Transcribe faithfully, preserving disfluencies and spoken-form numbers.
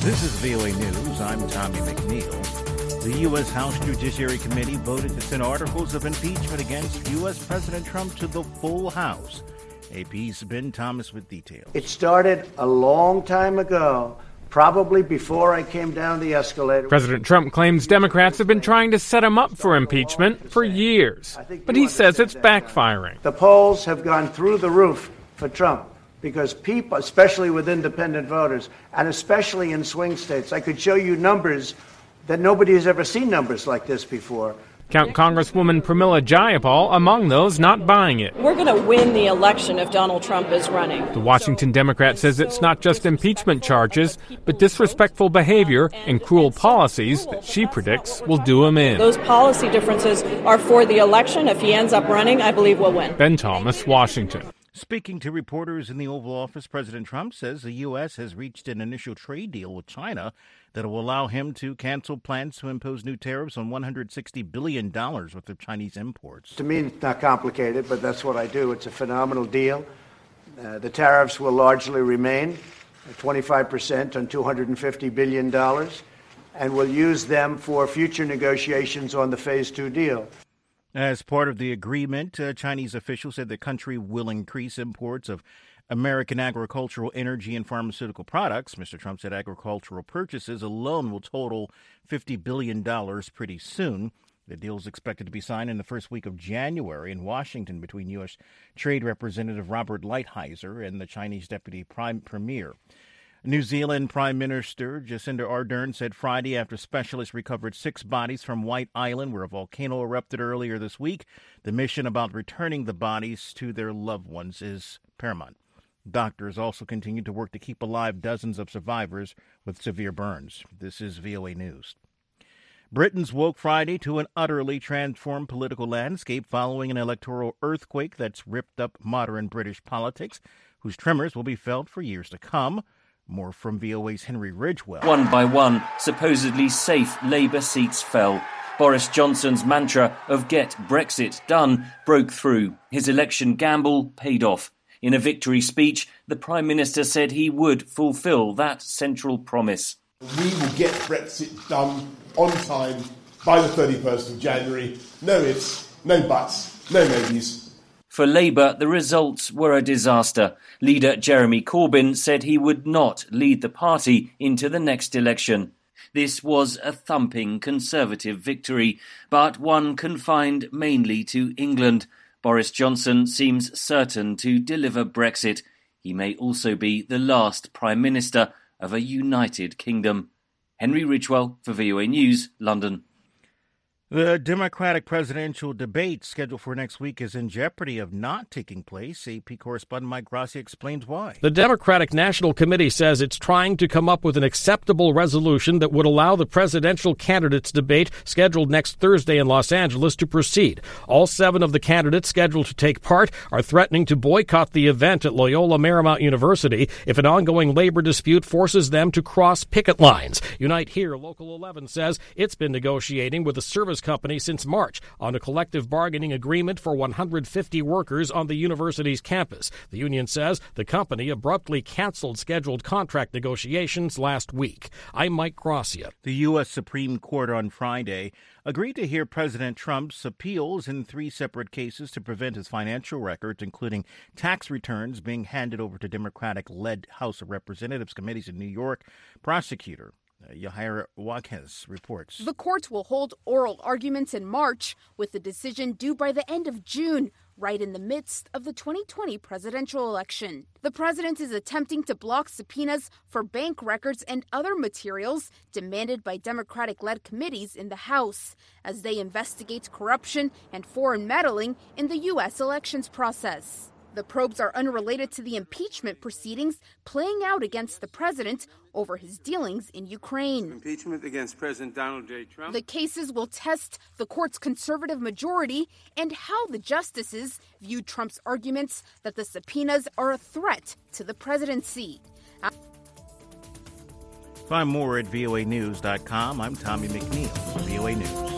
This is V O A News. I'm Tommy McNeil. The U S. House Judiciary Committee voted to send articles of impeachment against U S. President Trump to the full House. A P's Ben Thomas with details. It started a long time ago, probably before I came down the escalator. President Trump claims Democrats have been trying to set him up for impeachment for years, but he says it's backfiring. The polls have gone through the roof for Trump because people, especially with independent voters, and especially in swing states, I could show you numbers that nobody has ever seen numbers like this before. Count Congresswoman Pramila Jayapal among those not buying it. We're going to win the election if Donald Trump is running. The Washington Democrat says it's not just impeachment charges, but disrespectful behavior and cruel policies that she predicts will do him in. Those policy differences are for the election. If he ends up running, I believe we'll win. Ben Thomas, Washington. Speaking to reporters in the Oval Office, President Trump says the U S has reached an initial trade deal with China that will allow him to cancel plans to impose new tariffs on one hundred sixty billion dollars worth of Chinese imports. To me, it's not complicated, but that's what I do. It's a phenomenal deal. Uh, the tariffs will largely remain at twenty-five percent on two hundred fifty billion dollars, and we'll use them for future negotiations on the Phase two deal. As part of the agreement, uh, Chinese officials said the country will increase imports of American agricultural, energy, and pharmaceutical products. Mister Trump said agricultural purchases alone will total fifty billion dollars pretty soon. The deal is expected to be signed in the first week of January in Washington between U S. Trade Representative Robert Lighthizer and the Chinese Deputy Prime Premier. New Zealand Prime Minister Jacinda Ardern said Friday after specialists recovered six bodies from White Island, where a volcano erupted earlier this week, the mission about returning the bodies to their loved ones is paramount. Doctors also continue to work to keep alive dozens of survivors with severe burns. This is V O A News. Britons woke Friday to an utterly transformed political landscape following an electoral earthquake that's ripped up modern British politics, whose tremors will be felt for years to come. More from V O A's Henry Ridgwell. One by one, supposedly safe Labour seats fell. Boris Johnson's mantra of get Brexit done broke through. His election gamble paid off. In a victory speech, the Prime Minister said he would fulfil that central promise. We will get Brexit done on time by the thirty-first of January. No ifs, no buts, no maybes. For Labour, the results were a disaster. Leader Jeremy Corbyn said he would not lead the party into the next election. This was a thumping Conservative victory, but one confined mainly to England. Boris Johnson seems certain to deliver Brexit. He may also be the last Prime Minister of a united kingdom. Henry Ridgwell for V O A News, London. The Democratic presidential debate scheduled for next week is in jeopardy of not taking place. A P correspondent Mike Grassi explains why. The Democratic National Committee says it's trying to come up with an acceptable resolution that would allow the presidential candidates debate scheduled next Thursday in Los Angeles to proceed. All seven of the candidates scheduled to take part are threatening to boycott the event at Loyola Marymount University if an ongoing labor dispute forces them to cross picket lines. Unite Here Local eleven says it's been negotiating with the service company since March on a collective bargaining agreement for one hundred fifty workers on the university's campus. The union says the company abruptly canceled scheduled contract negotiations last week. I'm Mike Gracia. The U S. Supreme Court on Friday agreed to hear President Trump's appeals in three separate cases to prevent his financial records, including tax returns, being handed over to Democratic-led House of Representatives committees in New York. Prosecutor Yahaira Wakes reports. The court will hold oral arguments in March, with the decision due by the end of June, right in the midst of the twenty twenty presidential election. The president is attempting to block subpoenas for bank records and other materials demanded by Democratic-led committees in the House as they investigate corruption and foreign meddling in the U S elections process. The probes are unrelated to the impeachment proceedings playing out against the president over his dealings in Ukraine. Impeachment against President Donald J. Trump. The cases will test the court's conservative majority and how the justices viewed Trump's arguments that the subpoenas are a threat to the presidency. Find more at V O A news dot com. I'm Tommy McNeil, V O A News.